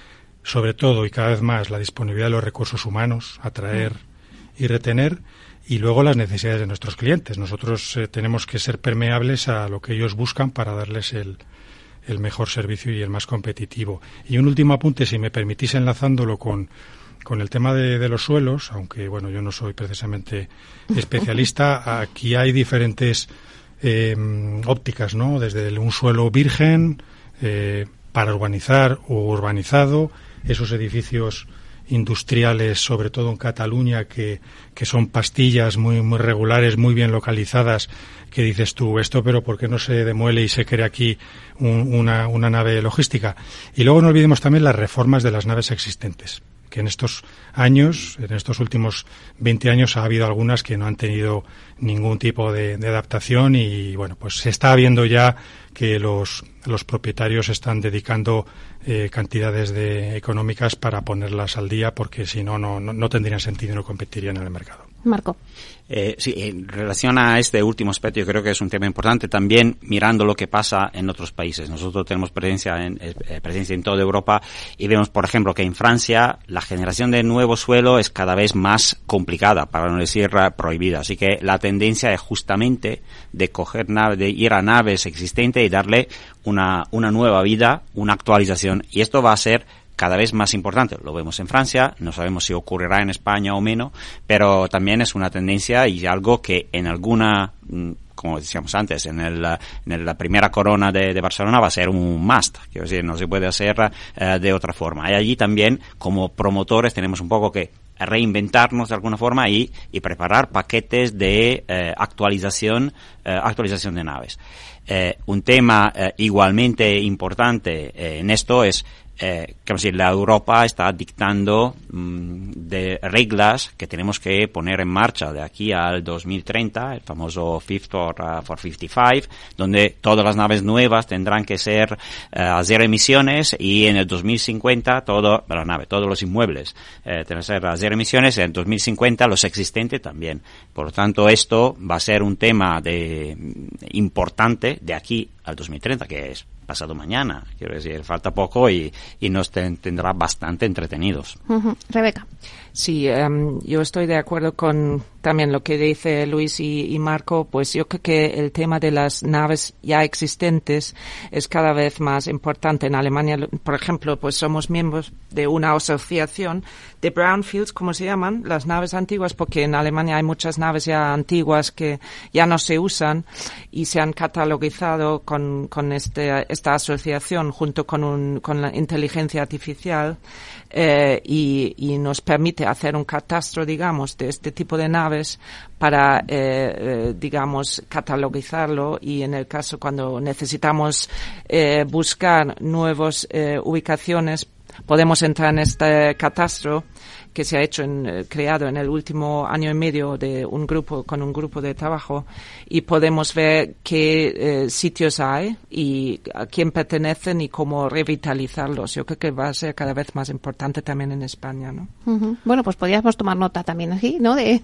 sobre todo y cada vez más la disponibilidad de los recursos humanos, atraer y retener, y luego las necesidades de nuestros clientes. Nosotros eh, tenemos que ser permeables a lo que ellos buscan para darles el, el mejor servicio y el más competitivo. Y un último apunte, si me permitís, enlazándolo con, con el tema de, de los suelos, aunque bueno, yo no soy precisamente especialista, aquí hay diferentes eh, ópticas, ¿no? Desde un suelo virgen, eh, para urbanizar o urbanizado, esos edificios industriales, sobre todo en Cataluña, que, que son pastillas muy, muy regulares, muy bien localizadas, que dices tú, esto, pero ¿por qué no se demuele y se crea aquí un, una, una nave logística? Y luego no olvidemos también las reformas de las naves existentes, que en estos años, en estos últimos veinte años, ha habido algunas que no han tenido ningún tipo de, de adaptación, y bueno, pues se está viendo ya que los, los propietarios están dedicando eh, cantidades de económicas para ponerlas al día, porque si no, no, no tendrían sentido y no competirían en el mercado. Marco. Eh, sí, en relación a este último aspecto, yo creo que es un tema importante también mirando lo que pasa en otros países. Nosotros tenemos presencia en, eh, presencia en toda Europa y vemos, por ejemplo, que en Francia la generación de nuevo suelo es cada vez más complicada, para no decir uh, prohibida. Así que la tendencia es justamente de coger naves, de ir a naves existentes y darle una, una nueva vida, una actualización. Y esto va a ser cada vez más importante. Lo vemos en Francia, no sabemos si ocurrirá en España o menos, pero también es una tendencia y algo que en alguna, como decíamos antes, en, el, en la primera corona de, de Barcelona va a ser un must. Quiero decir, no se puede hacer uh, de otra forma. Y allí también, como promotores, tenemos un poco que reinventarnos de alguna forma y, y preparar paquetes de eh, actualización, eh, actualización de naves. Eh, un tema eh, igualmente importante eh, en esto es Eh, que decir, la Europa está dictando mmm, de reglas que tenemos que poner en marcha de aquí al dos mil treinta, el famoso Fit for, uh, for cincuenta y cinco, donde todas las naves nuevas tendrán que ser uh, a cero emisiones, y en el dos mil cincuenta todo, la nave, todos los inmuebles eh, tendrán que ser a cero emisiones, y en el dos mil cincuenta los existentes también. Por lo tanto, esto va a ser un tema de importante de aquí al dos mil treinta, que es pasado mañana, quiero decir, falta poco y, y nos ten, tendrá bastante entretenidos. Uh-huh. Rebeca. Sí, um, yo estoy de acuerdo con también lo que dice Luis y, y Marco. Pues yo creo que el tema de las naves ya existentes es cada vez más importante. En Alemania, por ejemplo, pues somos miembros de una asociación de brownfields, como se llaman, las naves antiguas, porque en Alemania hay muchas naves ya antiguas que ya no se usan y se han catalogizado con, con este, esta asociación junto con, un, con la inteligencia artificial, eh, y, y nos permite hacer un catastro, digamos, de este tipo de naves para, eh, eh, digamos, catalogizarlo, y en el caso cuando necesitamos eh, buscar nuevas eh, ubicaciones, podemos entrar en este catastro que se ha hecho en, eh, creado en el último año y medio de un grupo, con un grupo de trabajo, y podemos ver qué eh, sitios hay y a quién pertenecen y cómo revitalizarlos. Yo creo que va a ser cada vez más importante también en España, ¿no? Uh-huh. Bueno, pues podríamos tomar nota también aquí, ¿no? De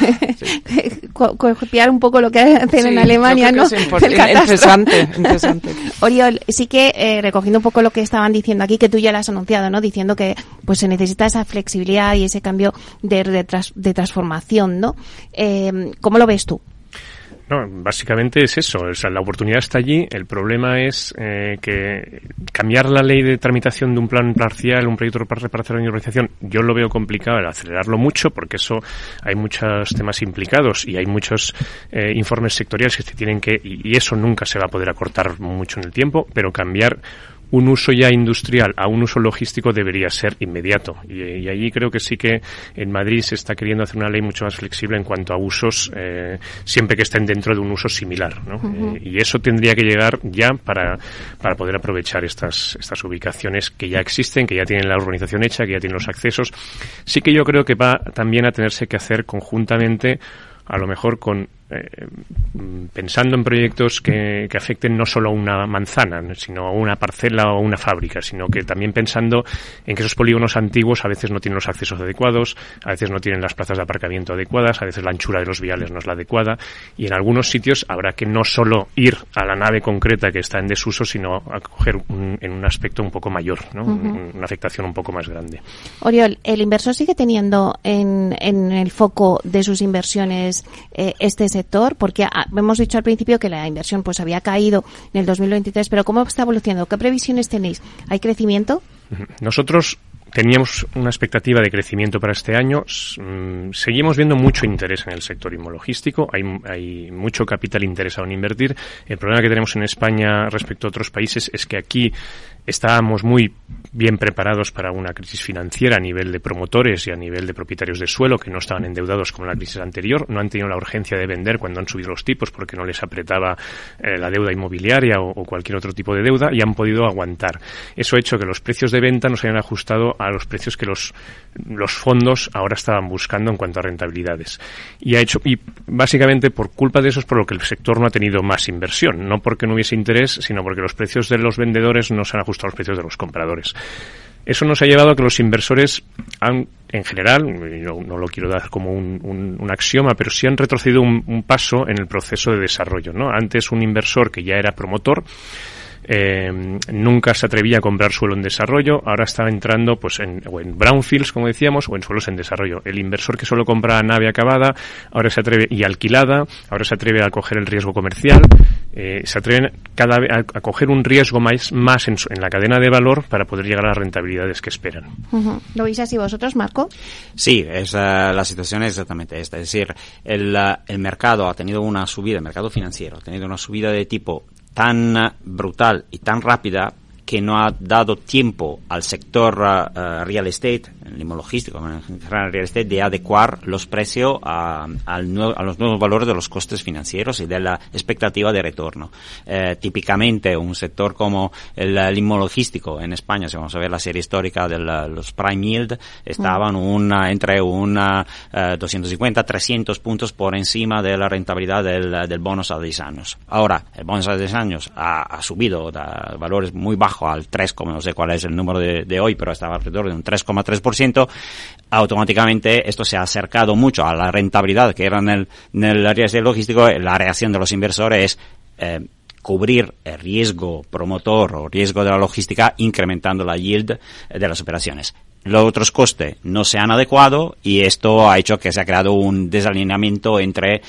sí. co- copiar un poco lo que hacen sí, en Alemania, ¿no? Es import- interesante, interesante. Oriol, sí que eh, recogiendo un poco lo que estaban diciendo aquí, que tú ya lo has anunciado, ¿no? Diciendo que pues se necesita esa flexibilidad y ese cambio de, de, tras, de transformación, ¿no? Eh, ¿Cómo lo ves tú? No, básicamente es eso, o sea, la oportunidad está allí, el problema es eh, que cambiar la ley de tramitación de un plan parcial, un proyecto para reparación y urbanización, yo lo veo complicado, el acelerarlo mucho, porque eso hay muchos temas implicados y hay muchos eh, informes sectoriales que se tienen que, y, y eso nunca se va a poder acortar mucho en el tiempo, pero cambiar un uso ya industrial a un uso logístico debería ser inmediato. Y, y allí creo que sí que en Madrid se está queriendo hacer una ley mucho más flexible en cuanto a usos, eh, siempre que estén dentro de un uso similar, ¿no? Uh-huh. Eh, y eso tendría que llegar ya para, para poder aprovechar estas, estas ubicaciones que ya existen, que ya tienen la urbanización hecha, que ya tienen los accesos. Sí que yo creo que va también a tenerse que hacer conjuntamente, a lo mejor con eh, pensando en proyectos que, que afecten no solo a una manzana, sino a una parcela o una fábrica, sino que también pensando en que esos polígonos antiguos a veces no tienen los accesos adecuados, a veces no tienen las plazas de aparcamiento adecuadas, a veces la anchura de los viales no es la adecuada, y en algunos sitios habrá que no solo ir a la nave concreta que está en desuso, sino a coger un, en un aspecto un poco mayor, ¿no? Uh-huh. Una afectación un poco más grande. Oriol, ¿el inversor sigue teniendo en, en el foco de sus inversiones eh, este sector? Porque ah, hemos dicho al principio que la inversión pues había caído en el dos mil veintitrés, pero ¿cómo está evolucionando? ¿Qué previsiones tenéis? ¿Hay crecimiento? Nosotros teníamos una expectativa de crecimiento para este año. Seguimos viendo mucho interés en el sector inmunologístico. Hay, hay mucho capital interesado en invertir. El problema que tenemos en España respecto a otros países es que aquí estábamos muy bien preparados para una crisis financiera a nivel de promotores y a nivel de propietarios de suelo que no estaban endeudados como en la crisis anterior. No han tenido la urgencia de vender cuando han subido los tipos porque no les apretaba eh, la deuda inmobiliaria o, o cualquier otro tipo de deuda, y han podido aguantar. Eso ha hecho que los precios de venta no se hayan ajustado a los precios que los, los fondos ahora estaban buscando en cuanto a rentabilidades. Y ha hecho, y básicamente por culpa de eso es por lo que el sector no ha tenido más inversión, no porque no hubiese interés, sino porque los precios de los vendedores no se han ajustado a los precios de los compradores. Eso nos ha llevado a que los inversores han, en general, no, no lo quiero dar como un, un, un axioma, pero sí han retrocedido un, un paso en el proceso de desarrollo, ¿no? Antes un inversor que ya era promotor Eh, nunca se atrevía a comprar suelo en desarrollo, ahora está entrando pues en, o en brownfields, como decíamos, o en suelos en desarrollo. El inversor que solo compra nave acabada, ahora se atreve, y alquilada, ahora se atreve a coger el riesgo comercial, eh, se atreven cada vez a, a coger un riesgo más, más en, su, en la cadena de valor para poder llegar a las rentabilidades que esperan. Uh-huh. ¿Lo veis así vosotros, Marco? Sí, es, uh, la situación es exactamente esta. Es decir, el, uh, el mercado ha tenido una subida, el mercado financiero ha tenido una subida de tipo tan brutal y tan rápida que no ha dado tiempo al sector uh, real estate, el inmunologístico, en general real estate, de adecuar los precios a, al nuevo, a los nuevos valores de los costes financieros y de la expectativa de retorno. Eh, típicamente un sector como el, el inmunologístico en España, si vamos a ver la serie histórica de la, los prime yield, estaban una, entre una uh, doscientos cincuenta, trescientos puntos por encima de la rentabilidad del, del bonus a diez años. Ahora, el bonus a diez años ha, ha subido a valores muy bajos, al tres, como no sé cuál es el número de, de hoy, pero estaba alrededor de un tres coma tres por ciento, automáticamente esto se ha acercado mucho a la rentabilidad que era en el, en el real estate logístico. La reacción de los inversores es eh, cubrir el riesgo promotor o riesgo de la logística incrementando la yield de las operaciones. Los otros costes no se han adecuado y esto ha hecho que se ha creado un desalineamiento entre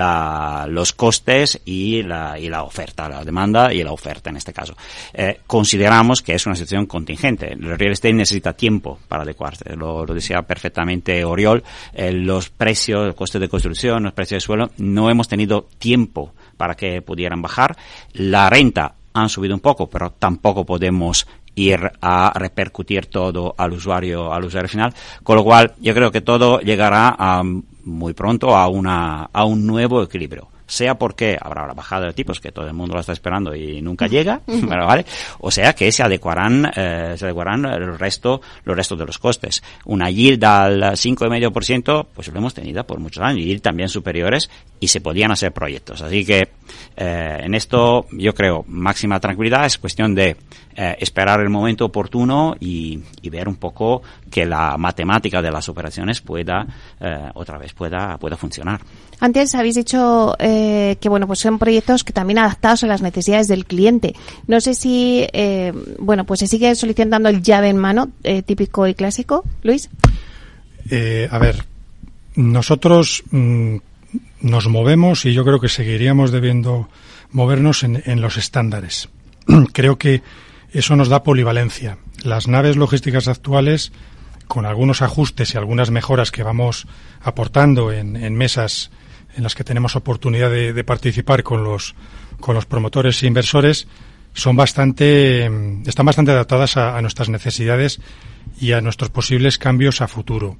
la, los costes y la, y la oferta, la demanda y la oferta en este caso. Eh, consideramos que es una situación contingente. El real estate necesita tiempo para adecuarse. Lo, lo decía perfectamente Oriol. Eh, los precios, el coste de construcción, los precios de suelo, no hemos tenido tiempo para que pudieran bajar. La renta han subido un poco, pero tampoco podemos ir a repercutir todo al usuario, al usuario final, con lo cual yo creo que todo llegará a, muy pronto a una, a un nuevo equilibrio. Sea porque habrá la bajada de tipos que todo el mundo la está esperando y nunca llega, pero vale, o sea que se adecuarán, eh, se adecuarán el resto, los restos de los costes. Una yield al cinco coma cinco por ciento, pues lo hemos tenido por muchos años, yield también superiores, y se podían hacer proyectos. Así que eh, en esto yo creo máxima tranquilidad, es cuestión de eh, esperar el momento oportuno y, y ver un poco que la matemática de las operaciones pueda eh, otra vez pueda pueda funcionar. Antes habéis dicho eh, que bueno, pues son proyectos que también adaptados a las necesidades del cliente. No sé si eh, bueno, pues se sigue solicitando el llave en mano eh, típico y clásico, Luis. Eh, a ver, nosotros mm, nos movemos y yo creo que seguiríamos debiendo movernos en, en los estándares. Creo que eso nos da polivalencia. Las naves logísticas actuales, con algunos ajustes y algunas mejoras que vamos aportando en, en mesas en las que tenemos oportunidad de, de participar con los con los promotores e inversores, son bastante están bastante adaptadas a, a nuestras necesidades y a nuestros posibles cambios a futuro.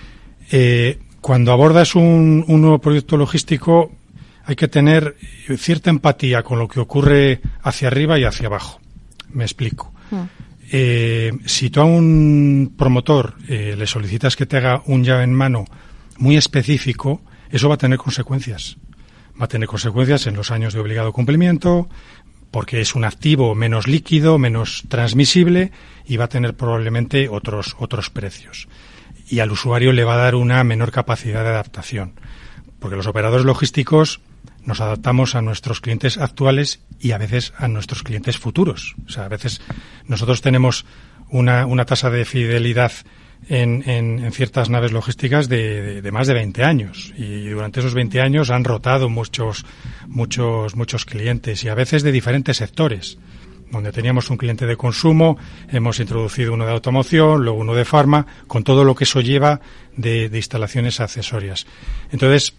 Eh, cuando abordas un, un nuevo proyecto logístico hay que tener cierta empatía con lo que ocurre hacia arriba y hacia abajo. Me explico. Mm. Eh, si tú a un promotor eh, le solicitas que te haga un llave en mano muy específico, eso va a tener consecuencias. va a tener consecuencias en los años de obligado cumplimiento, porque es un activo menos líquido, menos transmisible y va a tener probablemente otros otros precios. Y al usuario le va a dar una menor capacidad de adaptación, porque los operadores logísticos nos adaptamos a nuestros clientes actuales y a veces a nuestros clientes futuros. O sea, a veces nosotros tenemos una, una tasa de fidelidad en, en, en ciertas naves logísticas de, de, de más de veinte años, y durante esos veinte años han rotado muchos muchos muchos clientes, y a veces de diferentes sectores. Donde teníamos un cliente de consumo, hemos introducido uno de automoción, luego uno de farma, con todo lo que eso lleva de, de instalaciones accesorias. Entonces,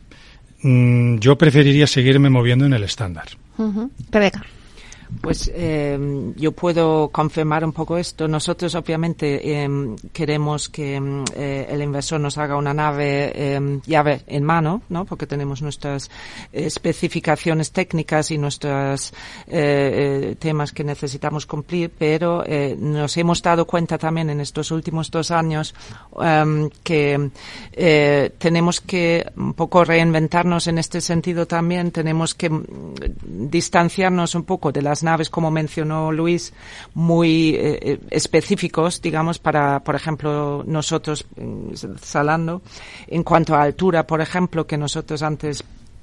mmm, yo preferiría seguirme moviendo en el estándar. Uh-huh. Rebeca. Pues eh, yo puedo confirmar un poco esto. Nosotros obviamente eh, queremos que eh, el inversor nos haga una nave eh, llave en mano, ¿no? Porque tenemos nuestras especificaciones técnicas y nuestros eh, eh, temas que necesitamos cumplir, pero eh, nos hemos dado cuenta también en estos últimos dos años um, que eh, tenemos que un poco reinventarnos en este sentido también. Tenemos que distanciarnos un poco de las naves, como mencionó Luis, muy eh, específicos, digamos, para, por ejemplo, nosotros, Zalando, en cuanto a altura, por ejemplo, que nosotros antes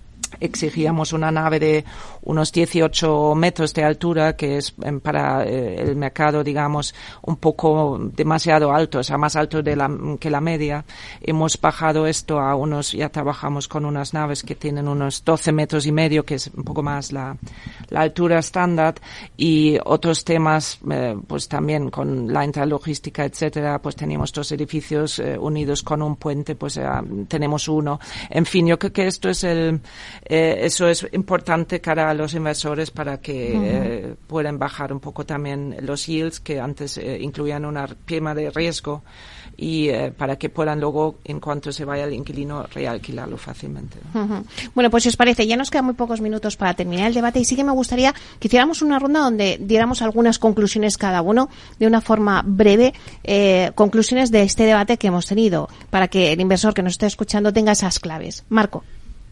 exigíamos una nave de unos dieciocho metros de altura, que es eh, para eh, el mercado, digamos, un poco demasiado alto, o sea, más alto de la, que la media. Hemos bajado esto a unos, ya trabajamos con unas naves que tienen unos doce metros y medio, que es un poco más la, la altura estándar, y otros temas, eh, pues también con la intralogística, etcétera, pues teníamos dos edificios eh, unidos con un puente, pues eh, tenemos uno. En fin, yo creo que esto es el Eh, eso es importante cara a los inversores para que uh-huh. eh, puedan bajar un poco también los yields, que antes eh, incluían una prima de riesgo, y eh, para que puedan luego, en cuanto se vaya el inquilino, realquilarlo fácilmente, ¿no? Uh-huh. Bueno, pues si os parece, ya nos quedan muy pocos minutos para terminar el debate, y sí que me gustaría que hiciéramos una ronda donde diéramos algunas conclusiones cada uno de una forma breve, eh, conclusiones de este debate que hemos tenido, para que el inversor que nos esté escuchando tenga esas claves. Marco.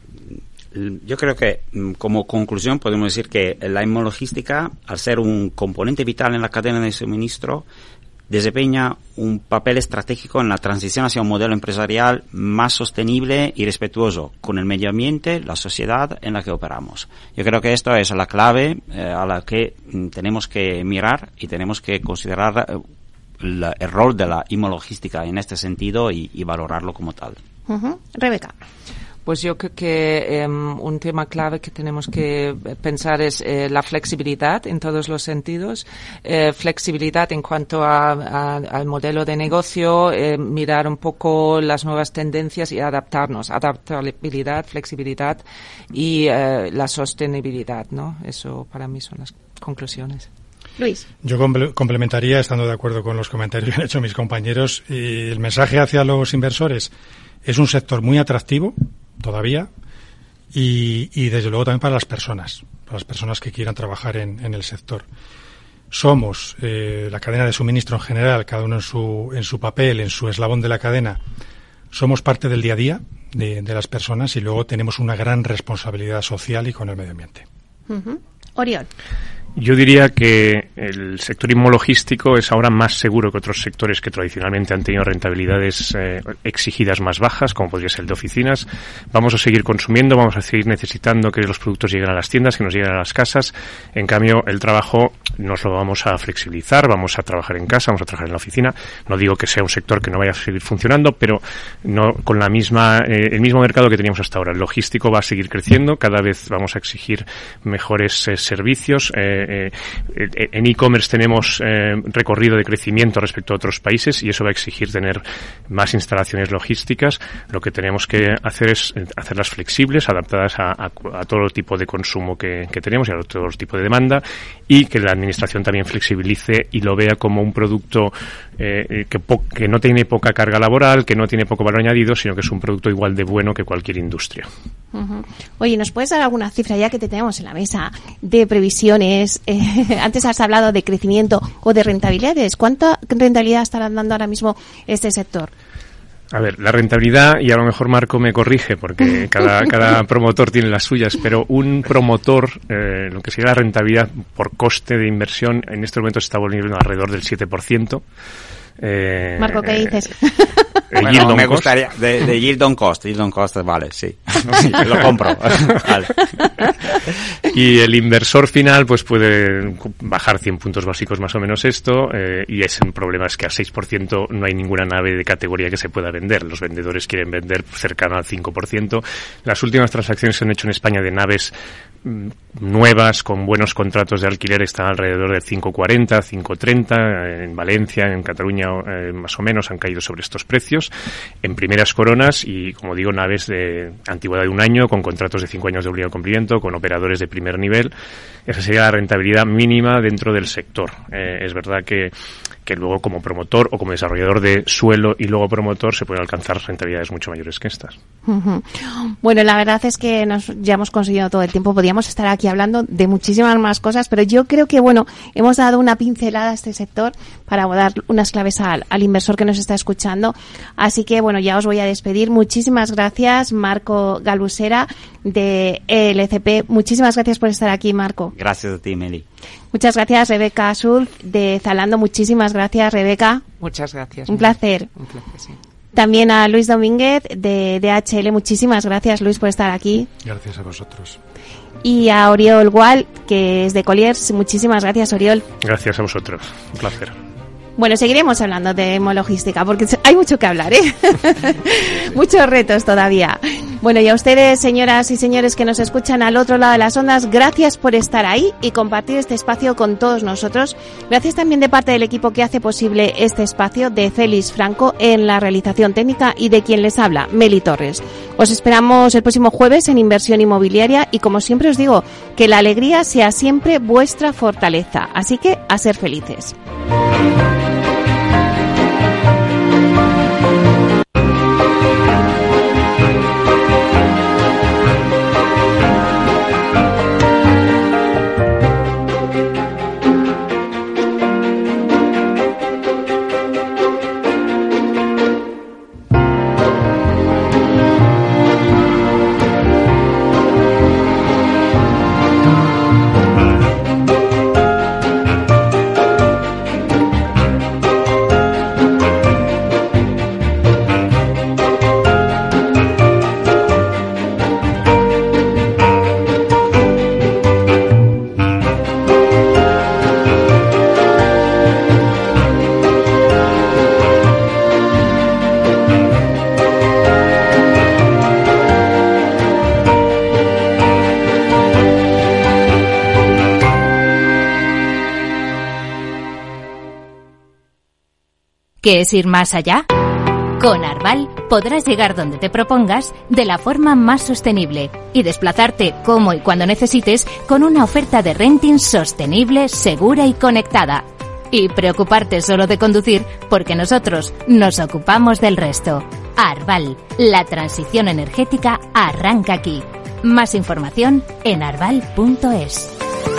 Yo creo que, como conclusión, podemos decir que la inmologística, al ser un componente vital en la cadena de suministro, desempeña un papel estratégico en la transición hacia un modelo empresarial más sostenible y respetuoso con el medio ambiente, la sociedad en la que operamos. Yo creo que esto es la clave eh, a la que tenemos que mirar y tenemos que considerar eh, la, el rol de la inmologística en este sentido y, y valorarlo como tal. Uh-huh. Rebeca. Pues yo creo que eh, un tema clave que tenemos que pensar es eh, la flexibilidad en todos los sentidos. Eh, flexibilidad en cuanto a, a, al modelo de negocio, eh, mirar un poco las nuevas tendencias y adaptarnos. Adaptabilidad, flexibilidad y eh, la sostenibilidad, ¿no? Eso para mí son las conclusiones. Luis. Yo comple- complementaría, estando de acuerdo con los comentarios que han hecho mis compañeros, y el mensaje hacia los inversores: es un sector muy atractivo todavía, y, y desde luego también para las personas, para las personas que quieran trabajar en, en el sector. Somos eh, la cadena de suministro en general, cada uno en su, en su papel, en su eslabón de la cadena. Somos parte del día a día de, de las personas, y luego tenemos una gran responsabilidad social y con el medio ambiente. Uh-huh. Oriol. Yo diría que el sector inmologístico es ahora más seguro que otros sectores que tradicionalmente han tenido rentabilidades eh, exigidas más bajas, como podría ser el de oficinas. Vamos a seguir consumiendo, vamos a seguir necesitando que los productos lleguen a las tiendas, que nos lleguen a las casas. En cambio, el trabajo nos lo vamos a flexibilizar, vamos a trabajar en casa, vamos a trabajar en la oficina. No digo que sea un sector que no vaya a seguir funcionando, pero no con la misma eh, el mismo mercado que teníamos hasta ahora. El logístico va a seguir creciendo, cada vez vamos a exigir mejores eh, servicios. Eh, Eh, eh, en e-commerce tenemos eh, recorrido de crecimiento respecto a otros países, y eso va a exigir tener más instalaciones logísticas. Lo que tenemos que hacer es hacerlas flexibles, adaptadas a, a, a todo el tipo de consumo que, que tenemos y a todo el tipo de demanda, y que la administración también flexibilice y lo vea como un producto eh, que, po- que no tiene poca carga laboral, que no tiene poco valor añadido, sino que es un producto igual de bueno que cualquier industria. Uh-huh. Oye, ¿nos puedes dar alguna cifra, ya que te tenemos en la mesa, de previsiones? Eh, antes has hablado de crecimiento o de rentabilidades. ¿Cuánta rentabilidad estará dando ahora mismo este sector? A ver, la rentabilidad, y a lo mejor Marco me corrige porque cada, cada promotor tiene las suyas, pero un promotor, eh, lo que sería la rentabilidad por coste de inversión, en este momento se está volviendo alrededor del siete por ciento. Eh, Marco, ¿qué dices? Eh, bueno, me gustaría, de, de yield on cost, yield on cost, vale, sí, sí lo compro. Vale. Y el inversor final pues puede bajar cien puntos básicos más o menos esto, eh, y es un problema es que a seis por ciento no hay ninguna nave de categoría que se pueda vender. Los vendedores quieren vender cercano al cinco por ciento. Las últimas transacciones se han hecho en España de naves mm, nuevas, con buenos contratos de alquiler, están alrededor de cinco cuarenta, cinco treinta, en Valencia, en Cataluña eh, más o menos han caído sobre estos precios, en primeras coronas y, como digo, naves de antigüedad de un año, con contratos de cinco años de obligado cumplimiento, con operadores de primer nivel. Esa sería la rentabilidad mínima dentro del sector. Eh, es verdad que que luego como promotor o como desarrollador de suelo y luego promotor se pueden alcanzar rentabilidades mucho mayores que estas. Uh-huh. Bueno, la verdad es que nos, ya hemos conseguido todo el tiempo. Podríamos estar aquí hablando de muchísimas más cosas, pero yo creo que, bueno, hemos dado una pincelada a este sector para dar unas claves al, al inversor que nos está escuchando. Así que, bueno, ya os voy a despedir. Muchísimas gracias, Marco Galbusera, de E L C P. Muchísimas gracias por estar aquí, Marco. Gracias a ti, Meli. Muchas gracias, Rebeca Azul, de Zalando. Muchísimas gracias, Rebeca. Muchas gracias. Un placer. Un placer, sí. También a Luis Domínguez, de D H L. Muchísimas gracias, Luis, por estar aquí. Gracias a vosotros. Y a Oriol Gual, que es de Colliers. Muchísimas gracias, Oriol. Gracias a vosotros. Un placer. Bueno, seguiremos hablando de hemologística porque hay mucho que hablar, ¿eh? Muchos retos todavía. Bueno, y a ustedes, señoras y señores que nos escuchan al otro lado de las ondas, gracias por estar ahí y compartir este espacio con todos nosotros. Gracias también de parte del equipo que hace posible este espacio, de Félix Franco en la realización técnica y de quien les habla, Meli Torres. Os esperamos el próximo jueves en Inversión Inmobiliaria y, como siempre os digo, que la alegría sea siempre vuestra fortaleza. Así que a ser felices. ¿Quieres ir más allá? Con Arval podrás llegar donde te propongas de la forma más sostenible y desplazarte como y cuando necesites con una oferta de renting sostenible, segura y conectada. Y preocuparte solo de conducir porque nosotros nos ocupamos del resto. Arval, la transición energética arranca aquí. Más información en arval punto es.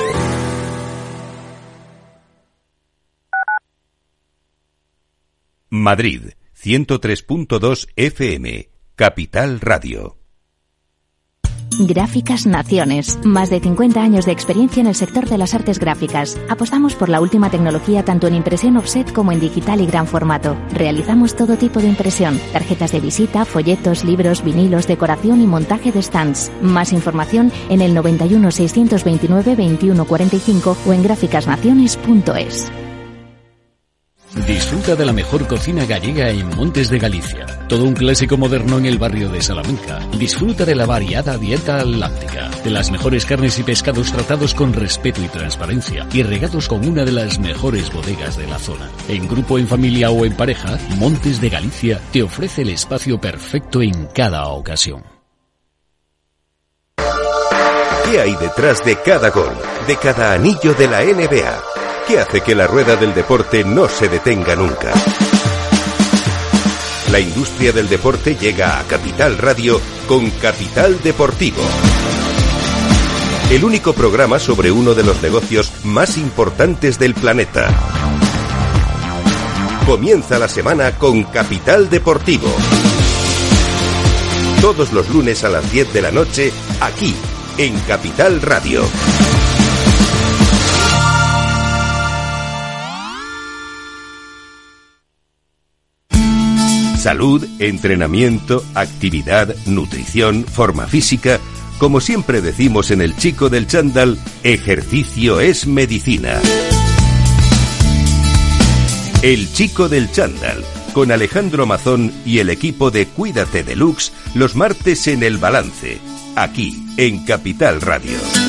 Madrid, ciento tres punto dos F M, Capital Radio. Gráficas Naciones. Más de cincuenta años de experiencia en el sector de las artes gráficas. Apostamos por la última tecnología tanto en impresión offset como en digital y gran formato. Realizamos todo tipo de impresión. Tarjetas de visita, folletos, libros, vinilos, decoración y montaje de stands. Más información en el noventa y uno, seiscientos veintinueve, veintiuno cuarenta y cinco o en gráficas naciones punto es. Disfruta de la mejor cocina gallega en Montes de Galicia. Todo un clásico moderno en el barrio de Salamanca. Disfruta de la variada dieta atlántica, de las mejores carnes y pescados tratados con respeto y transparencia y regados con una de las mejores bodegas de la zona. En grupo, en familia o en pareja, Montes de Galicia te ofrece el espacio perfecto en cada ocasión. ¿Qué hay detrás de cada gol, de cada anillo de la N B A? ¿Qué hace que la rueda del deporte no se detenga nunca? La industria del deporte llega a Capital Radio con Capital Deportivo. El único programa sobre uno de los negocios más importantes del planeta. Comienza la semana con Capital Deportivo. todos los lunes a las diez de la noche, aquí, en Capital Radio. Salud, entrenamiento, actividad, nutrición, forma física. Como siempre decimos en El Chico del Chándal, ejercicio es medicina. El Chico del Chándal, con Alejandro Mazón y el equipo de Cuídate Deluxe, los martes en El Balance, aquí, en Capital Radio.